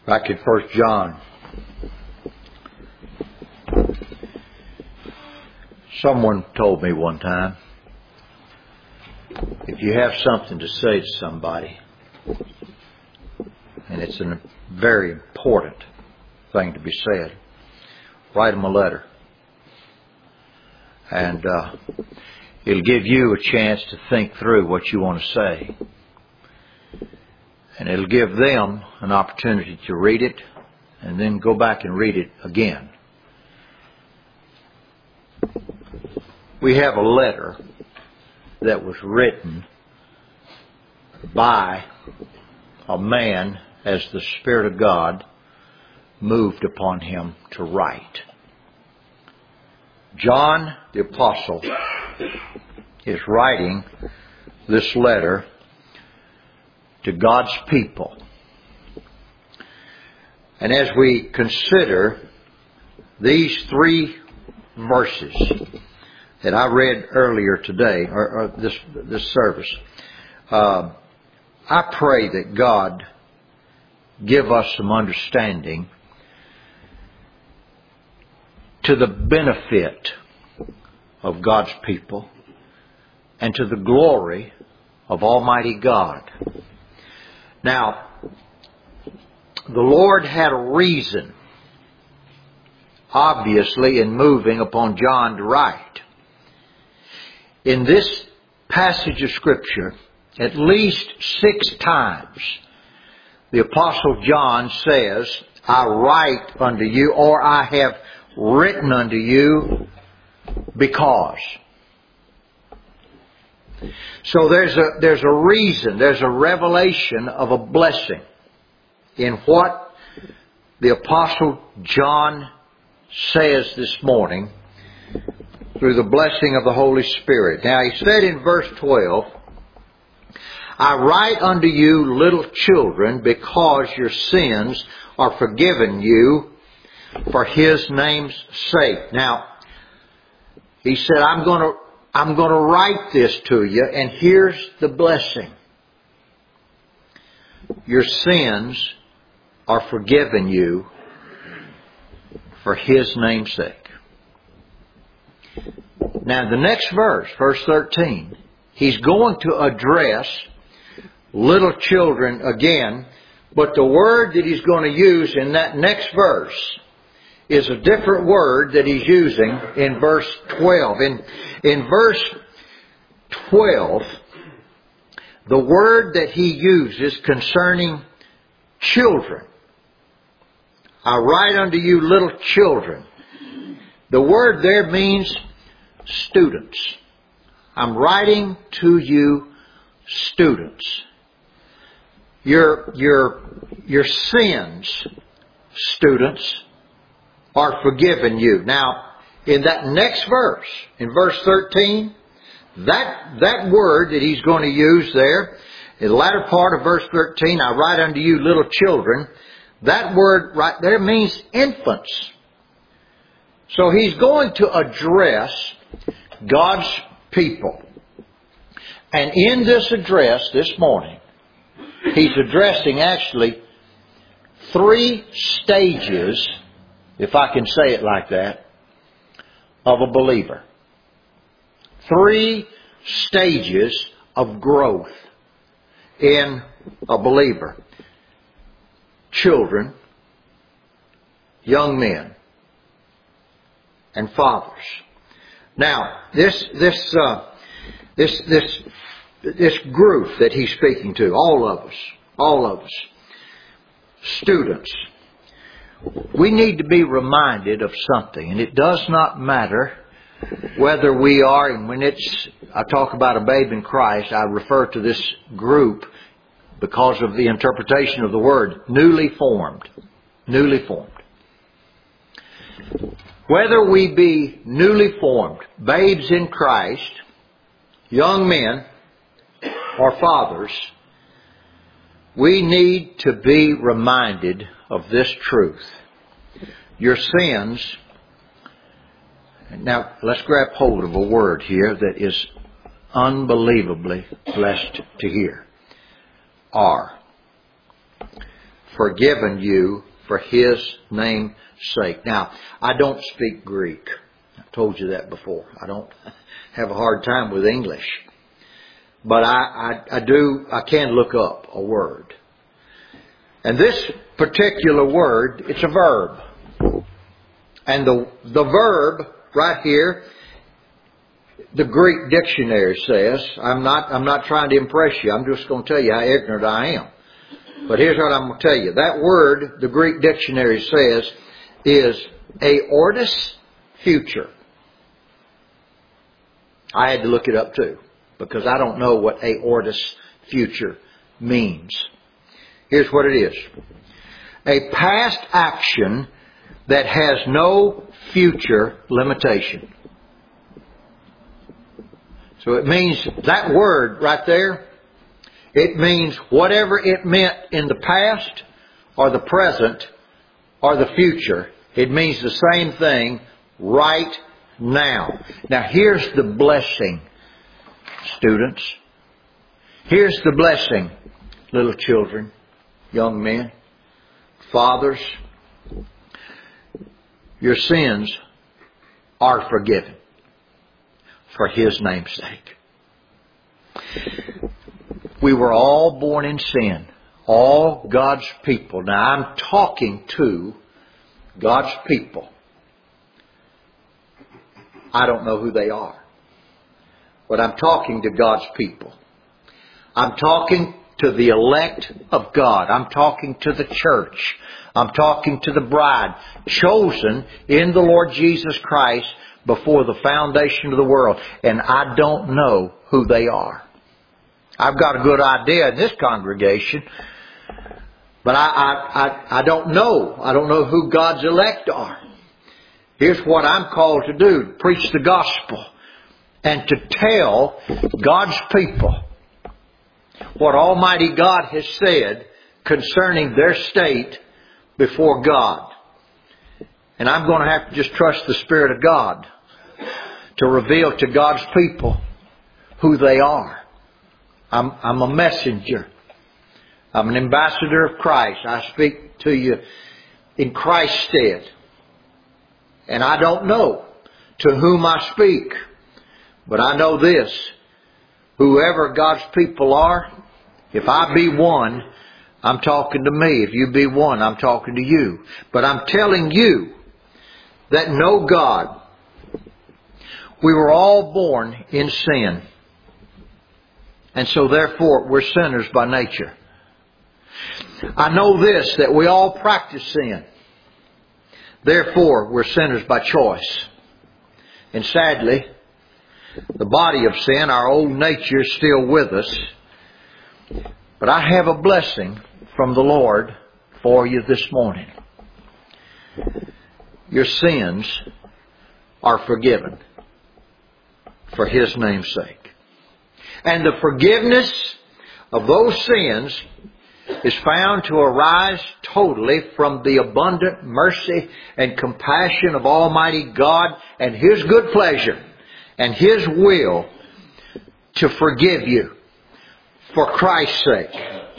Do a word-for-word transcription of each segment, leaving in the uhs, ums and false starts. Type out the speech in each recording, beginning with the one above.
Back in First John, someone told me one time, if you have something to say to somebody, and it's a very important thing to be said, write them a letter. And uh, it'll give you a chance to think through what you want to say. And it'll give them an opportunity to read it and then go back and read it again. We have a letter that was written by a man as the Spirit of God moved upon him to write. John the Apostle is writing this letter to God's people. And as we consider these three verses that I read earlier today, or, or this this service, uh, I pray that God give us some understanding to the benefit of God's people and to the glory of Almighty God. Now, the Lord had a reason, obviously, in moving upon John to write. In this passage of Scripture, at least six times, the Apostle John says, I write unto you, or I have written unto you because. So there's a, there's a reason, there's a revelation of a blessing in what the Apostle John says this morning through the blessing of the Holy Spirit. Now he said in verse twelve, I write unto you, little children, because your sins are forgiven you for His name's sake. Now, he said, I'm going to I'm going to write this to you, and here's the blessing. Your sins are forgiven you for His name's sake. Now, the next verse, verse thirteen, he's going to address little children again, but the word that he's going to use in that next verse is a different word that he's using in verse twelve. In, in verse twelve, the word that he uses concerning children, I write unto you little children. The word there means students. I'm writing to you students. Your, your, your sins, students, are forgiven you. Now, in that next verse, in verse thirteen, that, that word that he's going to use there, in the latter part of verse thirteen, I write unto you little children, that word right there means infants. So he's going to address God's people. And in this address this morning, he's addressing actually three stages, if I can say it like that, of a believer. Three stages of growth in a believer. Children, young men, and fathers. Now, this this uh, this this this group that he's speaking to, all of us, all of us, students, we need to be reminded of something, and it does not matter whether we are, and when it's, I talk about a babe in Christ, I refer to this group because of the interpretation of the word, newly formed, newly formed. Whether we be newly formed, babes in Christ, young men, or fathers, we need to be reminded of this truth. Your sins, now let's grab hold of a word here that is unbelievably blessed to hear. Are forgiven you for His name's sake. Now, I don't speak Greek. I told you that before. I don't have a hard time with English. But I, I, I do, I can look up a word. And this particular word, it's a verb. And the, the verb right here, the Greek dictionary says, I'm not, I'm not trying to impress you. I'm just going to tell you how ignorant I am. But here's what I'm going to tell you. That word, the Greek dictionary says, is aortis future. I had to look it up too, because I don't know what aortis future means. Here's what it is. A past action that has no future limitation. So it means that word right there, it means whatever it meant in the past or the present or the future, it means the same thing right now. Now here's the blessing, students. Here's the blessing, little children, young men, fathers. Your sins are forgiven for His name's sake. We were all born in sin. All God's people. Now I'm talking to God's people. I don't know who they are. But I'm talking to God's people. I'm talking to the elect of God. I'm talking to the church. I'm talking to the bride, chosen in the Lord Jesus Christ before the foundation of the world. And I don't know who they are. I've got a good idea in this congregation, but I, I, I, I don't know. I don't know who God's elect are. Here's what I'm called to do, to preach the gospel and to tell God's people what Almighty God has said concerning their state before God. And I'm going to have to just trust the Spirit of God to reveal to God's people who they are. I'm, I'm a messenger. I'm an ambassador of Christ. I speak to you in Christ's stead. And I don't know to whom I speak. But I know this. Whoever God's people are, if I be one, I'm talking to me. If you be one, I'm talking to you. But I'm telling you that know God. We were all born in sin. And so therefore we're sinners by nature. I know this, that we all practice sin. Therefore we're sinners by choice. And sadly, the body of sin, our old nature, is still with us. But I have a blessing from the Lord for you this morning. Your sins are forgiven for His name's sake. And the forgiveness of those sins is found to arise totally from the abundant mercy and compassion of Almighty God and His good pleasure and His will to forgive you for Christ's sake.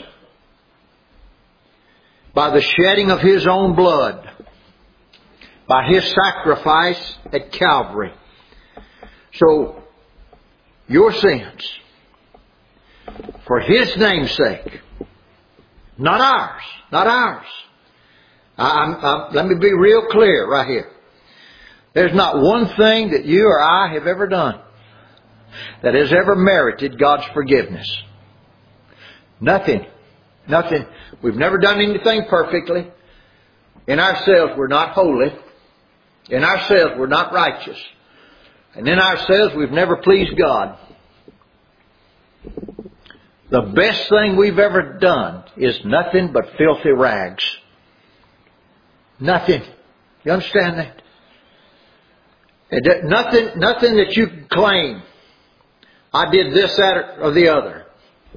By the shedding of His own blood, by His sacrifice at Calvary. So, your sins, for His name's sake, not ours, not ours. I'm, I'm, let me be real clear right here. There's not one thing that you or I have ever done that has ever merited God's forgiveness. Nothing. Nothing. We've never done anything perfectly. In ourselves, we're not holy. In ourselves, we're not righteous. And in ourselves, we've never pleased God. The best thing we've ever done is nothing but filthy rags. Nothing. You understand that? And nothing, nothing that you can claim. I did this, that, or the other.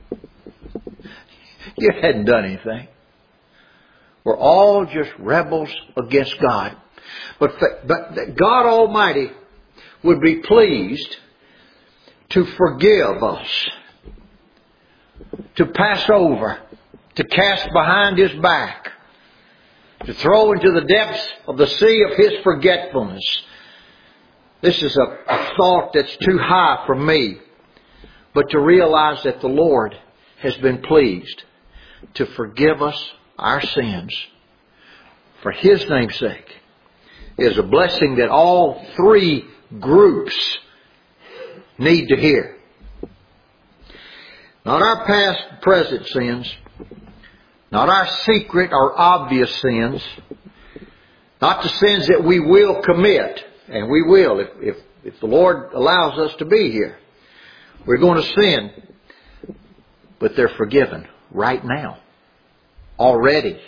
You hadn't done anything. We're all just rebels against God. But, but God Almighty would be pleased to forgive us, to pass over, to cast behind His back, to throw into the depths of the sea of His forgetfulness. This is a, a thought that's too high for me. But to realize that the Lord has been pleased to forgive us our sins for His name's sake is a blessing that all three groups need to hear. Not our past, present sins, not our secret or obvious sins, not the sins that we will commit, and we will if, if, if the Lord allows us to be here. We're going to sin, but they're forgiven right now, already.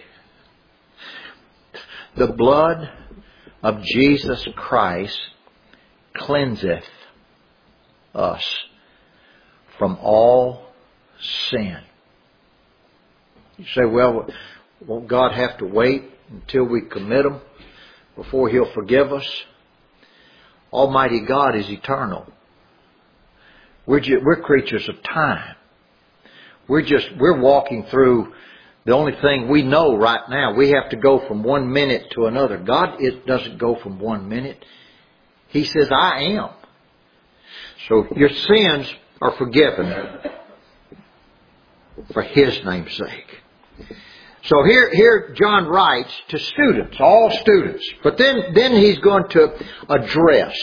The blood of Jesus Christ cleanseth us from all sin. You say, well, won't God have to wait until we commit them before He'll forgive us? Almighty God is eternal. We're, just, we're creatures of time. We're just, we're walking through the only thing we know right now. We have to go from one minute to another. God it doesn't go from one minute. He says, I am. So your sins are forgiven for His name's sake. So here, here John writes to students, all students. But then, then he's going to address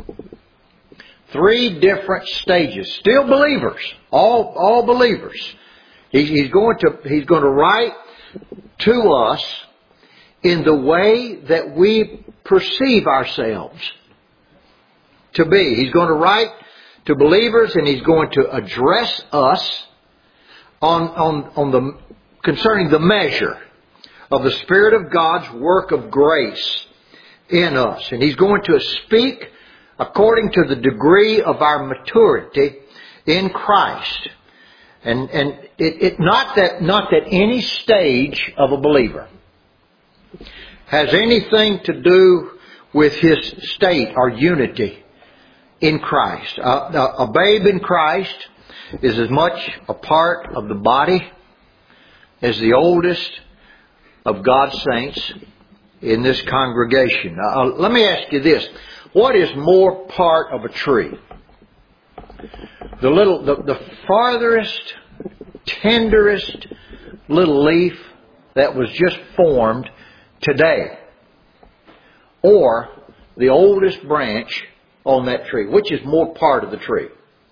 three different stages. Still believers. All, all believers. He's, he's going to, he's going to write to us in the way that we perceive ourselves to be. He's going to write to believers, and he's going to address us on, on, on the, concerning the measure of the Spirit of God's work of grace in us. And he's going to speak according to the degree of our maturity in Christ. And, and it, it, not that, not that any stage of a believer has anything to do with his state or unity in Christ. Uh, a babe in Christ is as much a part of the body as the oldest of God's saints in this congregation. Uh, let me ask you this. What is more part of a tree? The little, the, the farthest, tenderest little leaf that was just formed today, or the oldest branch on that tree? Which is more part of the tree?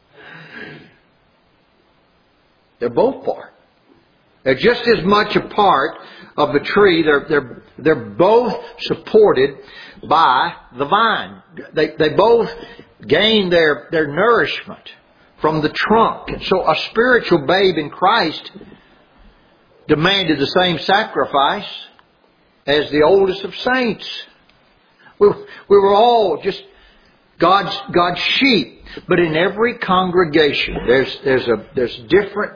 They're both part. They're just as much a part of the tree. They're, they're, they're both supported by the vine. They, they both gain their, their nourishment from the trunk. And so a spiritual babe in Christ demanded the same sacrifice as the oldest of saints. We, we were all just God's, God's sheep. But in every congregation, there's, there's a, there's different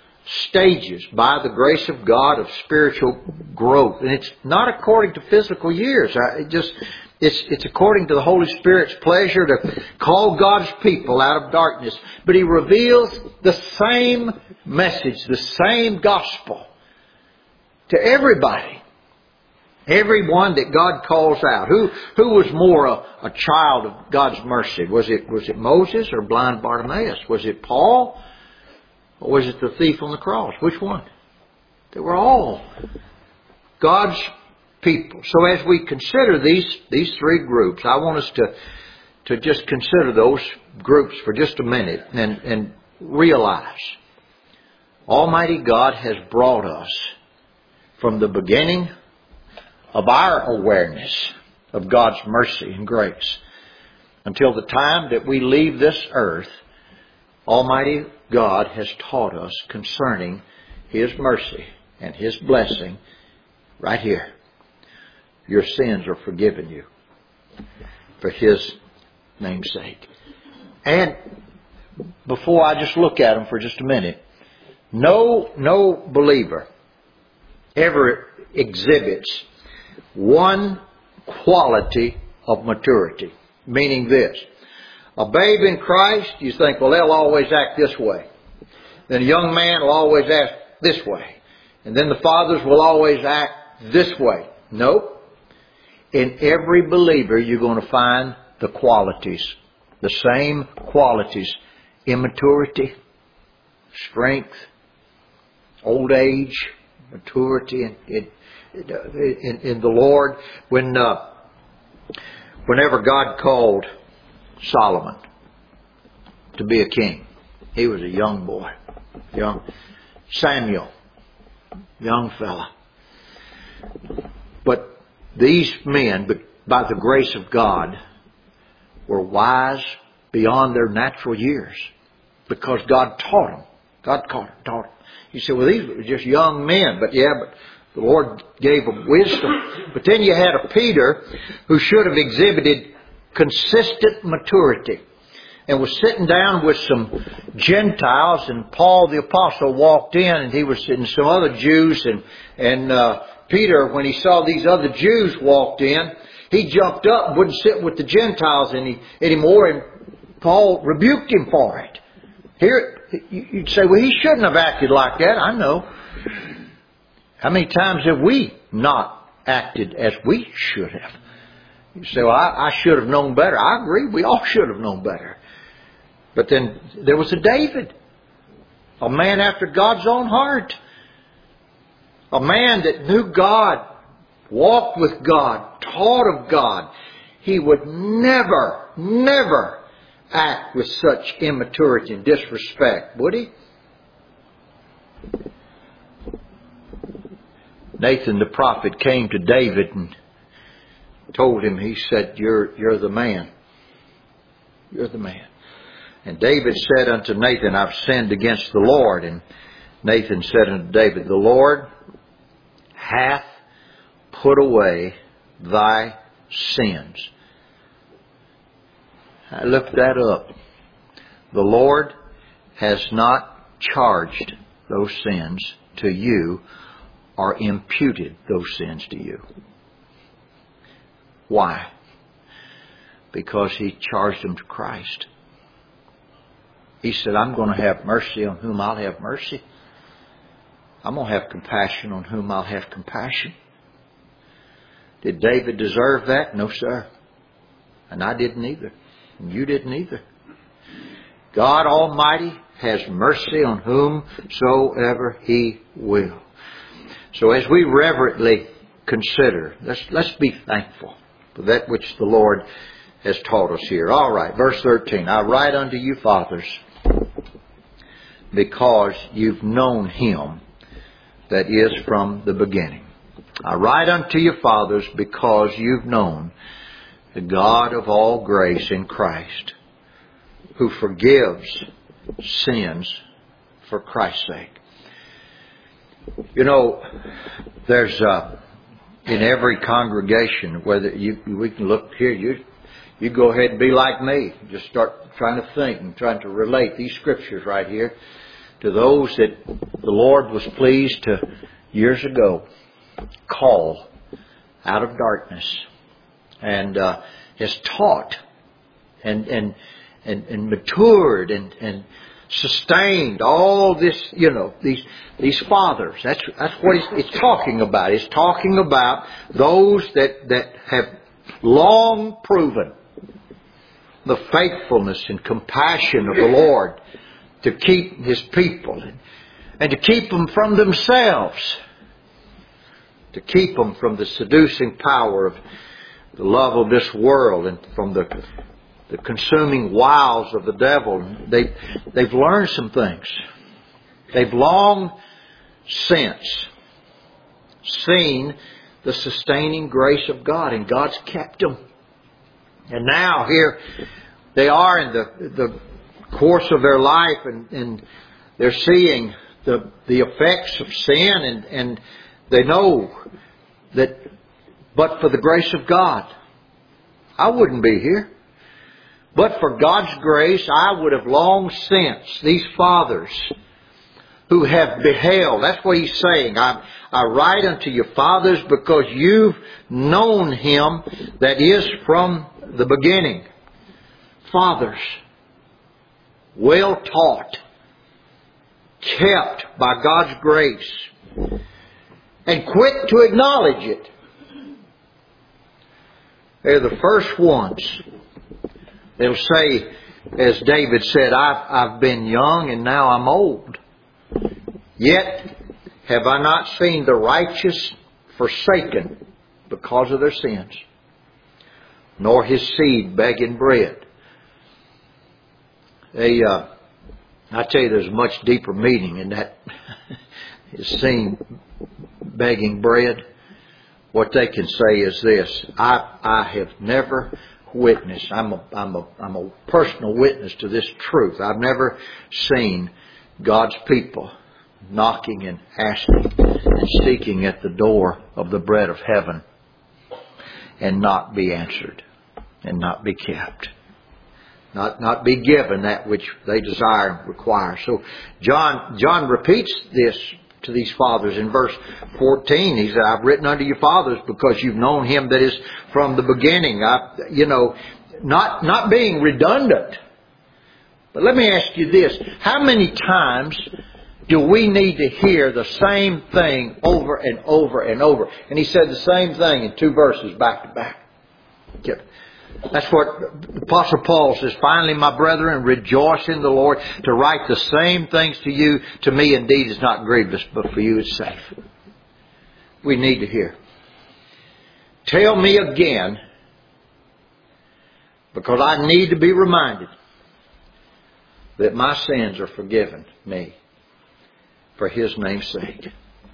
stages by the grace of God of spiritual growth. And it's not according to physical years. It just, it's, it's according to the Holy Spirit's pleasure to call God's people out of darkness. But He reveals the same message, the same gospel to everybody. Everyone that God calls out. Who, who was more a, a child of God's mercy? Was it, was it Moses or blind Bartimaeus? Was it Paul? Or was it the thief on the cross? Which one? They were all God's people. So as we consider these, these three groups, I want us to, to just consider those groups for just a minute and, and realize Almighty God has brought us from the beginning of our awareness of God's mercy and grace until the time that we leave this earth. Almighty God has taught us concerning His mercy and His blessing right here. Your sins are forgiven you for His name's sake. And before I just look at them for just a minute, no, no believer ever exhibits one quality of maturity, meaning this. A babe in Christ, you think, well, they'll always act this way. Then a young man will always act this way. and then the fathers will always act this way. Nope. In every believer, you're going to find the qualities, the same qualities: immaturity, strength, old age, maturity in, in, in, in the Lord. When uh, whenever God called Solomon to be a king, he was a young boy, young Samuel, young fella. But these men, by the grace of God, were wise beyond their natural years because God taught them. God taught them. You say, well, these were just young men. But yeah, but the Lord gave them wisdom. But then you had a Peter who should have exhibited consistent maturity and was sitting down with some Gentiles, and Paul the Apostle walked in, and he was sitting some other Jews, and, and uh, Peter, when he saw these other Jews walked in, he jumped up and wouldn't sit with the Gentiles any, anymore, and Paul rebuked him for it. Here, you'd say, well, he shouldn't have acted like that. I know. How many times have we not acted as we should have? You say, well, I, I should have known better. I agree. We all should have known better. But then there was a David, a man after God's own heart, a man that knew God, walked with God, taught of God. He would never, never act with such immaturity and disrespect, would he? Nathan the prophet came to David and told him, he said, you're, you're the man. You're the man. And David said unto Nathan, I've sinned against the Lord. And Nathan said unto David, the Lord hath put away thy sins. I looked that up. The Lord has not charged those sins to you or imputed those sins to you. Why? Because He charged them to Christ. He said, I'm going to have mercy on whom I'll have mercy. I'm going to have compassion on whom I'll have compassion. Did David deserve that? No, sir. And I didn't either. And you didn't either. God Almighty has mercy on whomsoever He will. So as we reverently consider, let's, let's be thankful for that which the Lord has taught us here. All right, verse thirteen. I write unto you, fathers, because you've known Him that is from the beginning. I write unto you, fathers, because you've known the God of all grace in Christ, who forgives sins for Christ's sake. You know, there's uh, in every congregation, whether you we can look here, you you go ahead and be like me. Just start trying to think and trying to relate these scriptures right here to those that the Lord was pleased to years ago call out of darkness, and uh, has taught and and and, and matured and and sustained all this, you know, these these fathers. That's that's what it's, it's talking about. It's talking about those that that have long proven the faithfulness and compassion of the Lord to keep His people and, and to keep them from themselves, to keep them from the seducing power of the love of this world and from the the consuming wiles of the devil. They, they've learned some things. They've long since seen the sustaining grace of God, and God's kept them. And now here they are in the, the course of their life, and, and they're seeing the, the effects of sin, and, and they know that but for the grace of God, I wouldn't be here. But for God's grace, I would have long since, these fathers who have beheld, that's what he's saying, I, I write unto you, fathers, because you've known Him that is from the beginning. Fathers, well taught, kept by God's grace, and quick to acknowledge it. They're the first ones. They'll say, as David said, I've, I've been young and now I'm old. Yet have I not seen the righteous forsaken because of their sins, nor his seed begging bread. They, uh, I tell you, there's a much deeper meaning in that seed begging bread. What they can say is this: I, I have never witnessed. I'm a, I'm a, I'm a personal witness to this truth. I've never seen God's people knocking and asking and seeking at the door of the bread of heaven and not be answered and not be kept. Not, not be given that which they desire and require. So John, John repeats this to these fathers in verse fourteen. He said, I've written unto you fathers because you've known him that is from the beginning. I, you know, not, not being redundant. But let me ask you this. How many times do we need to hear the same thing over and over and over? And he said the same thing in two verses back to back. That's what the Apostle Paul says. Finally, my brethren, rejoice in the Lord. To write the same things to you, to me indeed is not grievous, but for you it's safe. We need to hear. Tell me again, because I need to be reminded that my sins are forgiven me for His name's sake.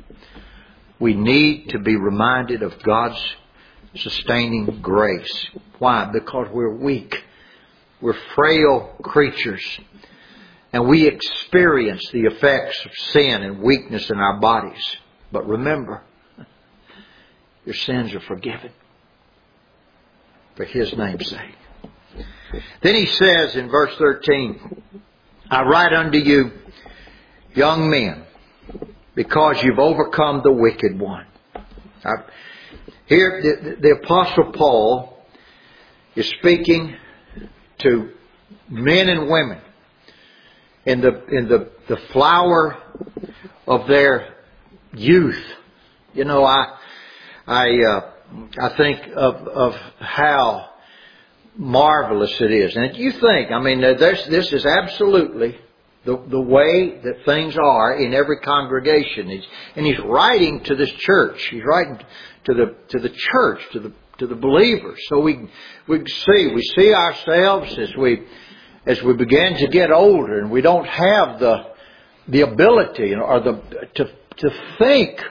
We need to be reminded of God's sustaining grace. Why? Because we're weak. We're frail creatures. And we experience the effects of sin and weakness in our bodies. But remember, your sins are forgiven for His name's sake. Then he says in verse thirteen, I write unto you, young men, because you've overcome the wicked one. I, Here, the, the Apostle Paul is speaking to men and women in the in the, the flower of their youth. You know, I I uh, I think of of how marvelous it is, and you think, I mean, there's, this is absolutely the the way that things are in every congregation. He's, and he's writing to this church. He's writing to the to the church, to the to the believers. So we we see we see ourselves as we as we begin to get older, and we don't have the the ability or the to to think.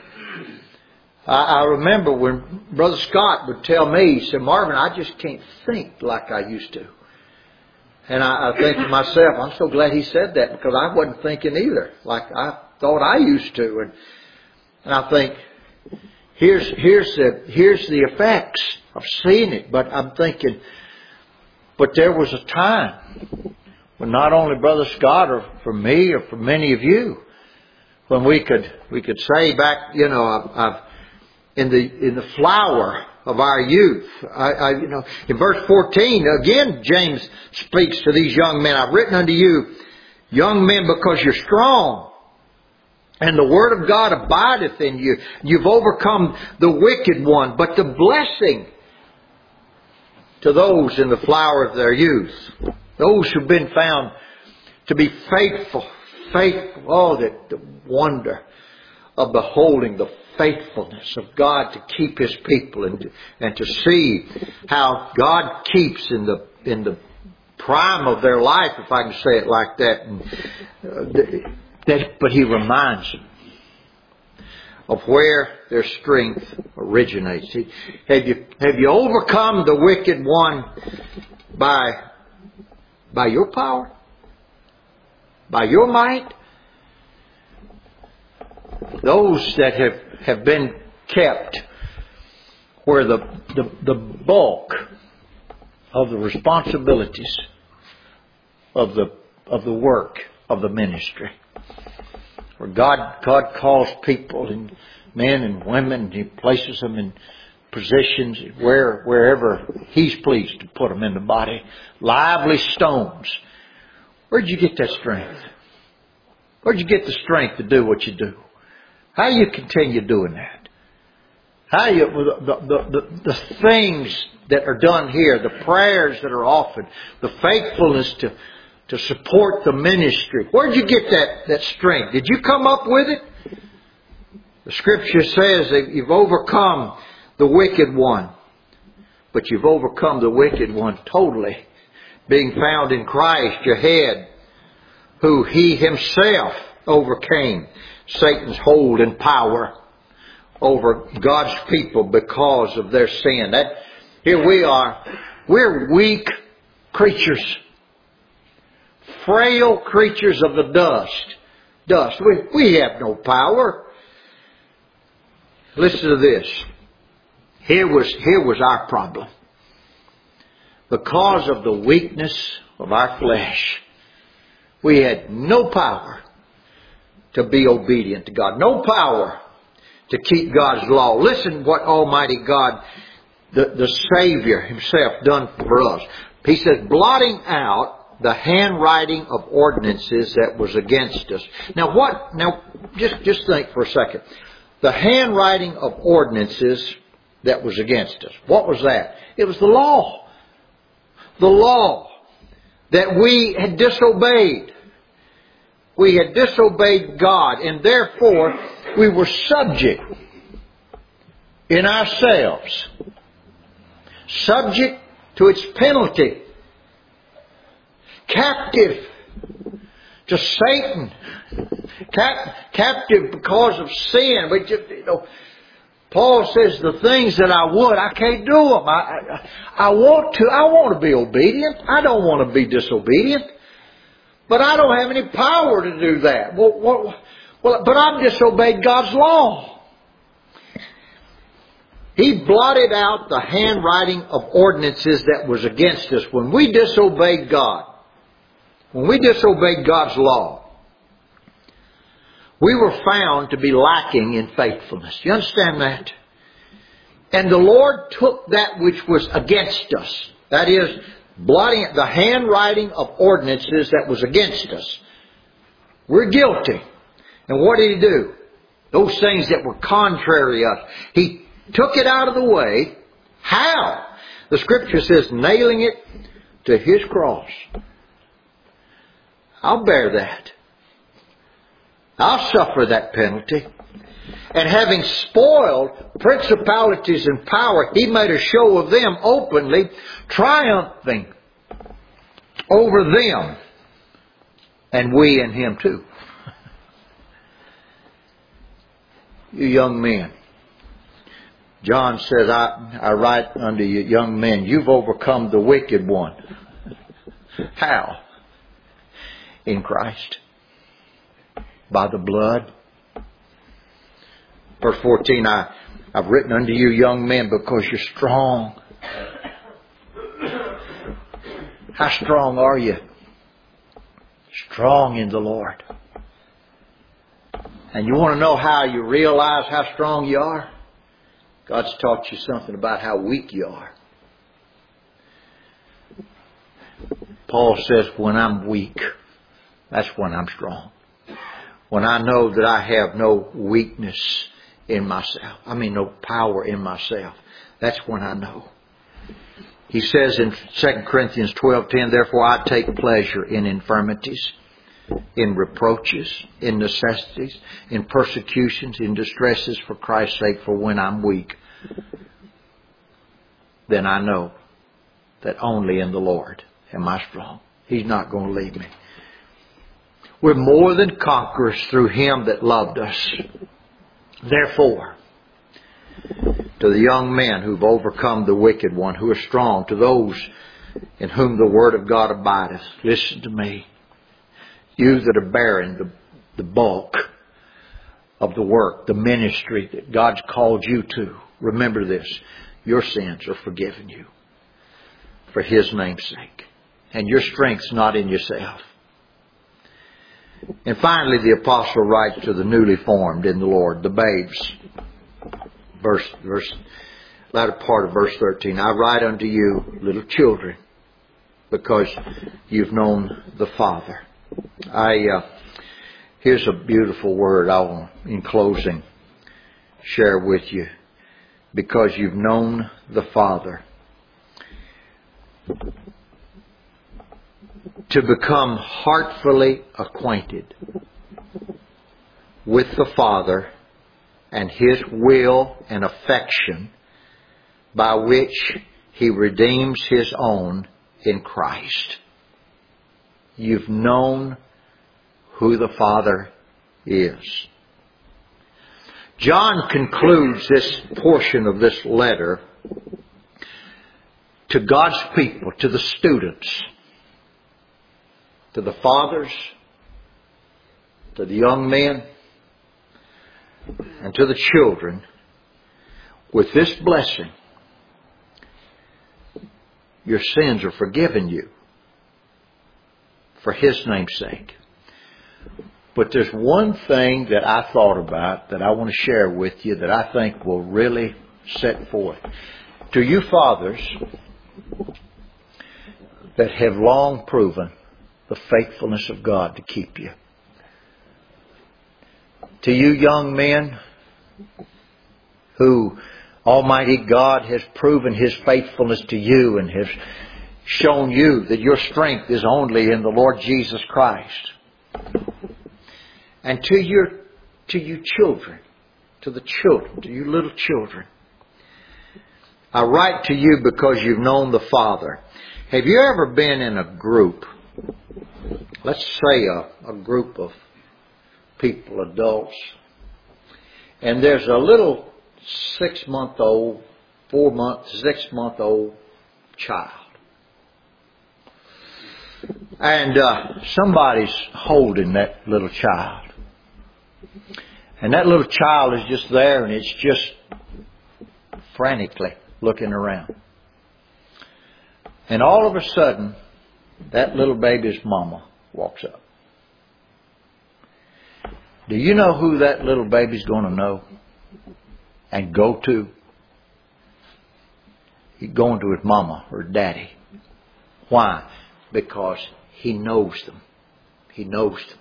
I, I remember when Brother Scott would tell me, he said, Marvin, I just can't think like I used to. And I, I think to myself, I'm so glad he said that, because I wasn't thinking either like I thought I used to. And, and I think, here's here's the here's the effects of seeing it. But I'm thinking, but there was a time when not only Brother Scott or for me or for many of you, when we could we could say back, you know, I've, I've in the in the flower of our youth. I, I, you know, in verse fourteen, again, James speaks to these young men. I've written unto you, young men, because you're strong, and the word of God abideth in you. You've overcome the wicked one. But the blessing to those in the flower of their youth, those who've been found to be faithful, faithful. Oh, that the wonder of beholding the faithfulness of God to keep His people, and to, and to see how God keeps in the in the prime of their life, if I can say it like that. And, uh, that but He reminds them of where their strength originates. Have you have you overcome the wicked one by by your power, by your might? Those that have, have been kept where the, the the bulk of the responsibilities of the of the work of the ministry, where God God calls people, and men and women, and He places them in positions where wherever He's pleased to put them in the body, lively stones. Where'd you get that strength? Where'd you get the strength to do what you do? How do you continue doing that? How you, the, the, the, the things that are done here, the prayers that are offered, the faithfulness to, to support the ministry. Where'd you get that, that strength? Did you come up with it? The Scripture says that you've overcome the wicked one. But you've overcome the wicked one totally. Being found in Christ, your head, who He Himself overcame Satan's hold and power over God's people because of their sin. That, here we are. We're weak creatures. Frail creatures of the dust. Dust. We, we have no power. Listen to this. Here was, here was our problem. Because of the weakness of our flesh, we had no power to be obedient to God. No power to keep God's law. Listen what Almighty God, the, the Savior Himself, done for us. He says, blotting out the handwriting of ordinances that was against us. Now what, now just, just think for a second. The handwriting of ordinances that was against us. What was that? It was the law. The law that we had disobeyed. We had disobeyed God, and therefore we were subject in ourselves, subject to its penalty, captive to Satan, Cap- captive because of sin. We just, you know, Paul says the things that I would, I can't do them. I, I, I want to, I want to be obedient. I don't want to be disobedient. But I don't have any power to do that. Well, well, well, but I've disobeyed God's law. He blotted out the handwriting of ordinances that was against us. When we disobeyed God, when we disobeyed God's law, we were found to be lacking in faithfulness. You understand that? And the Lord took that which was against us. That is, blotting the handwriting of ordinances that was against us. We're guilty. And what did He do? Those things that were contrary to us. He took it out of the way. How? The Scripture says, nailing it to His cross. I'll bear that. I'll suffer that penalty. And having spoiled principalities and power, He made a show of them openly, triumphing over them, and we in Him too. You young men, John says, I, I write unto you young men, you've overcome the wicked one. How? In Christ. By the blood. Verse fourteen, I, I've written unto you young men because you're strong. How strong are you? Strong in the Lord. And you want to know how you realize how strong you are? God's taught you something about how weak you are. Paul says, when I'm weak, that's when I'm strong. When I know that I have no weakness in myself. I mean, no power in myself. That's when I know. He says in Second Corinthians twelve ten, therefore I take pleasure in infirmities, in reproaches, in necessities, in persecutions, in distresses for Christ's sake, for when I'm weak, then I know that only in the Lord am I strong. He's not going to leave me. We're more than conquerors through Him that loved us. Therefore, to the young men who've overcome the wicked one, who are strong, to those in whom the Word of God abideth, listen to me. You that are bearing the, the bulk of the work, the ministry that God's called you to, remember this. Your sins are forgiven you for His name's sake. And your strength's not in yourself. And finally, the apostle writes to the newly formed in the Lord, the babes. Verse, verse, latter part of verse thirteen. I write unto you, little children, because you've known the Father. I, uh, here's a beautiful word I will, in closing, share with you. because you've known the Father. To become heartfully acquainted with the Father and His will and affection by which He redeems His own in Christ. You've known who the Father is. John concludes this portion of this letter to God's people, to the students, to the fathers, to the young men, and to the children, with this blessing. Your sins are forgiven you for His name's sake. But there's one thing that I thought about that I want to share with you that I think will really set forth. To you fathers that have long proven the faithfulness of God to keep you. To you young men who Almighty God has proven His faithfulness to you and has shown you that your strength is only in the Lord Jesus Christ. And to your, to you children, to the children, to you little children, I write to you because you've known the Father. Have you ever been in a group, let's say a, a group of people, adults, and there's a little six-month-old, four-month, six-month-old child. And uh, somebody's holding that little child. And that little child is just there and it's just frantically looking around. And all of a sudden, that little baby's mama walks up. Do you know who that little baby's going to know and go to? He's going to his mama or daddy. Why? Because he knows them. He knows them.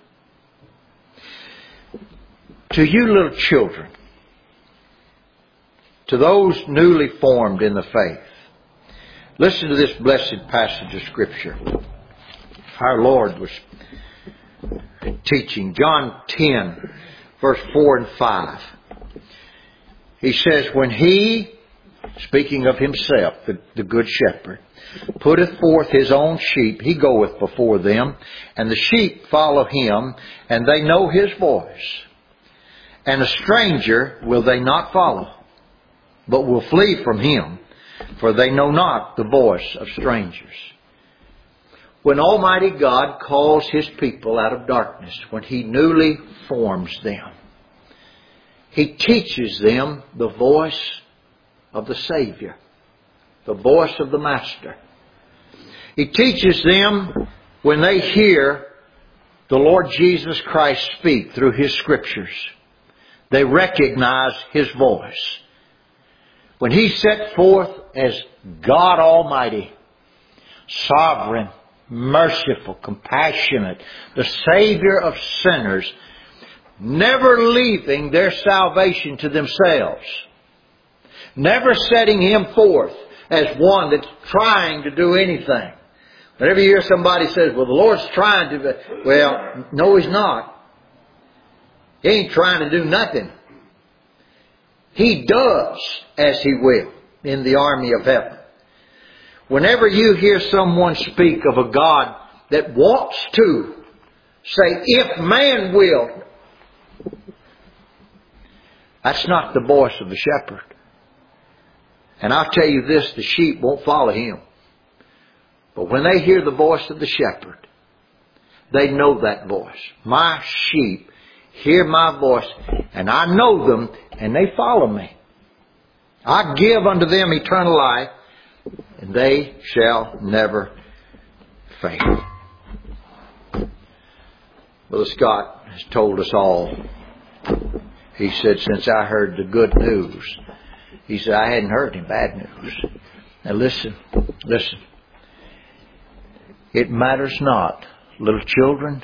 To you little children, to those newly formed in the faith, listen to this blessed passage of Scripture. Our Lord was teaching. John ten, verse four and five. He says, when He, speaking of Himself, the, the Good Shepherd, putteth forth His own sheep, He goeth before them, and the sheep follow Him, and they know His voice. And a stranger will they not follow, but will flee from him, for they know not the voice of strangers. When Almighty God calls His people out of darkness, when He newly forms them, He teaches them the voice of the Savior, the voice of the Master. He teaches them when they hear the Lord Jesus Christ speak through His Scriptures. They recognize His voice. When He set forth as God Almighty, sovereign, merciful, compassionate, the Savior of sinners, never leaving their salvation to themselves, never setting Him forth as one that's trying to do anything. Whenever you hear somebody says, well, the Lord's trying to, well, no, He's not. He ain't trying to do nothing. He does as He will in the army of heaven. Whenever you hear someone speak of a God that wants to say, if man will, that's not the voice of the shepherd. And I'll tell you this, the sheep won't follow Him. But when they hear the voice of the shepherd, they know that voice. My sheep hear my voice, and I know them, and they follow me. I give unto them eternal life, and they shall never fail. Brother Scott has told us all. He said, since I heard the good news, he said, I hadn't heard any bad news. Now listen, listen. It matters not, little children,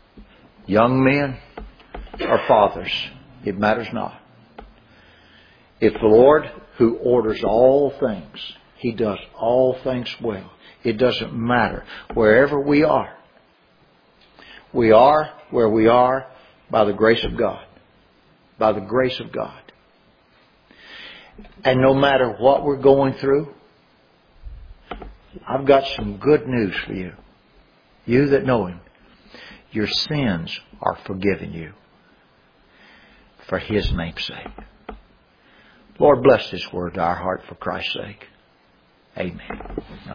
young men, or fathers. It matters not. If the Lord, who orders all things, He does all things well. It doesn't matter. Wherever we are, we are where we are by the grace of God. By the grace of God. And no matter what we're going through, I've got some good news for you. You that know Him. Your sins are forgiven you. For His name's sake. Lord, bless this word to our heart for Christ's sake. Amen.